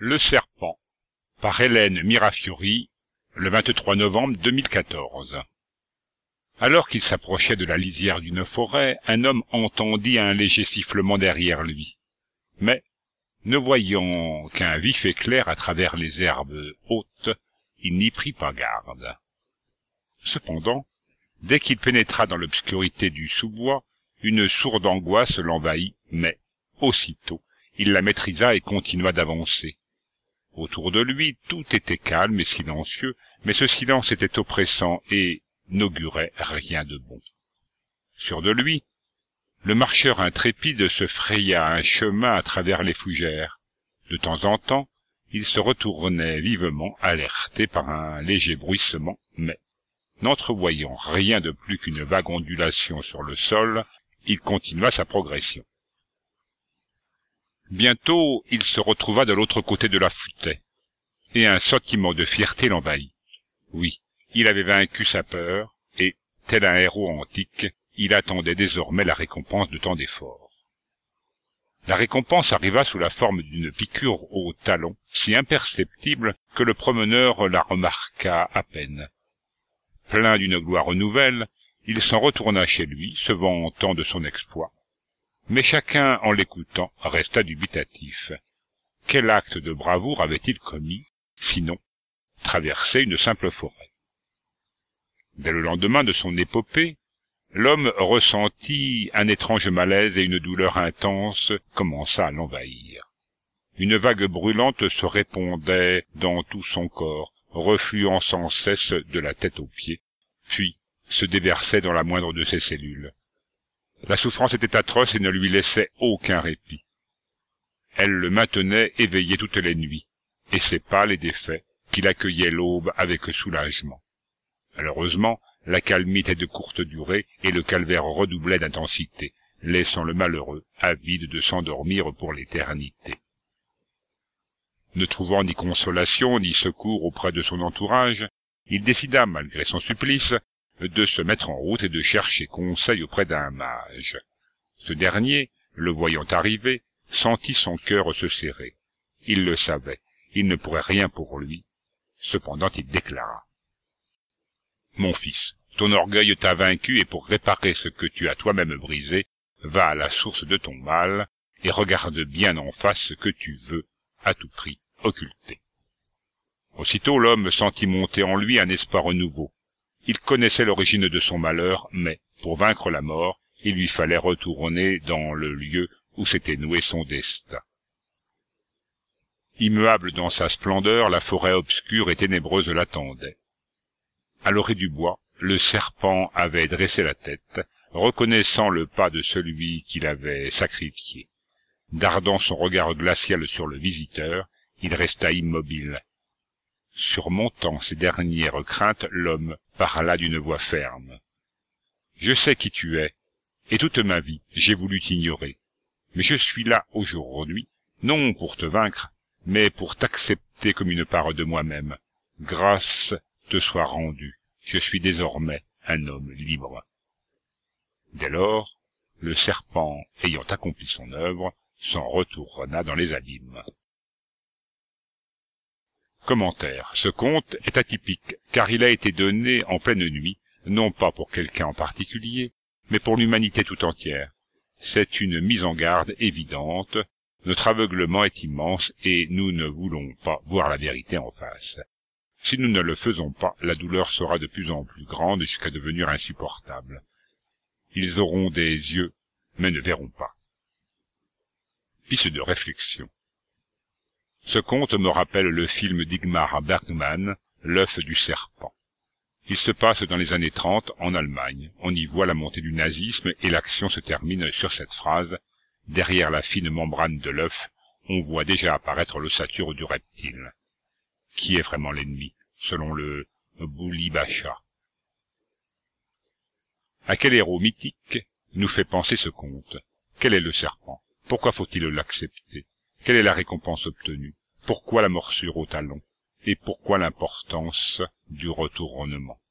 Le serpent, par Hélène Mirafiori, le 23 novembre 2014. Alors qu'il s'approchait de la lisière d'une forêt, un homme entendit un léger sifflement derrière lui. Mais, ne voyant qu'un vif éclair à travers les herbes hautes, il n'y prit pas garde. Cependant, dès qu'il pénétra dans l'obscurité du sous-bois, une sourde angoisse l'envahit, mais, aussitôt, il la maîtrisa et continua d'avancer. Autour de lui, tout était calme et silencieux, mais ce silence était oppressant et n'augurait rien de bon. Sûr de lui, le marcheur intrépide se fraya un chemin à travers les fougères. De temps en temps, il se retournait vivement, alerté par un léger bruissement, mais, n'entrevoyant rien de plus qu'une vague ondulation sur le sol, il continua sa progression. Bientôt, il se retrouva de l'autre côté de la futaie, et un sentiment de fierté l'envahit. Oui, il avait vaincu sa peur, et, tel un héros antique, il attendait désormais la récompense de tant d'efforts. La récompense arriva sous la forme d'une piqûre au talon, si imperceptible que le promeneur la remarqua à peine. Plein d'une gloire nouvelle, il s'en retourna chez lui, se vantant de son exploit. Mais chacun, en l'écoutant, resta dubitatif. Quel acte de bravoure avait-il commis, sinon traverser une simple forêt? Dès le lendemain de son épopée, l'homme ressentit un étrange malaise et une douleur intense commença à l'envahir. Une vague brûlante se répandait dans tout son corps, refluant sans cesse de la tête aux pieds, puis se déversait dans la moindre de ses cellules. La souffrance était atroce et ne lui laissait aucun répit. Elle le maintenait éveillé toutes les nuits, et c'est pâle et défait qu'il accueillait l'aube avec soulagement. Malheureusement, la calmie était de courte durée et le calvaire redoublait d'intensité, laissant le malheureux avide de s'endormir pour l'éternité. Ne trouvant ni consolation ni secours auprès de son entourage, il décida, malgré son supplice, de se mettre en route et de chercher conseil auprès d'un mage. Ce dernier, le voyant arriver, sentit son cœur se serrer. Il le savait, il ne pourrait rien pour lui. Cependant il déclara: « Mon fils, ton orgueil t'a vaincu et pour réparer ce que tu as toi-même brisé, va à la source de ton mal et regarde bien en face ce que tu veux, à tout prix, occulter. » Aussitôt l'homme sentit monter en lui un espoir nouveau. Il connaissait l'origine de son malheur, mais, pour vaincre la mort, il lui fallait retourner dans le lieu où s'était noué son destin. Immuable dans sa splendeur, la forêt obscure et ténébreuse l'attendait. À l'orée du bois, le serpent avait dressé la tête, reconnaissant le pas de celui qu'il avait sacrifié. Dardant son regard glacial sur le visiteur, il resta immobile. Surmontant ses dernières craintes, l'homme parla d'une voix ferme. « Je sais qui tu es, et toute ma vie j'ai voulu t'ignorer. Mais je suis là aujourd'hui, non pour te vaincre, mais pour t'accepter comme une part de moi-même. Grâce te soit rendue, je suis désormais un homme libre. » Dès lors, le serpent, ayant accompli son œuvre, s'en retourna dans les abîmes. Commentaire. Ce conte est atypique, car il a été donné en pleine nuit, non pas pour quelqu'un en particulier, mais pour l'humanité tout entière. C'est une mise en garde évidente. Notre aveuglement est immense et nous ne voulons pas voir la vérité en face. Si nous ne le faisons pas, la douleur sera de plus en plus grande jusqu'à devenir insupportable. Ils auront des yeux, mais ne verront pas. Piste de réflexion. Ce conte me rappelle le film d'Ingmar Bergman, L'œuf du serpent. Il se passe dans les années 30 en Allemagne. On y voit la montée du nazisme et l'action se termine sur cette phrase: « Derrière la fine membrane de l'œuf, on voit déjà apparaître l'ossature du reptile. » Qui est vraiment l'ennemi, selon le Bouli Bacha? À quel héros mythique nous fait penser ce conte? Quel est le serpent? Pourquoi faut-il l'accepter? Quelle est la récompense obtenue? Pourquoi la morsure au talon? Et pourquoi l'importance du retournement?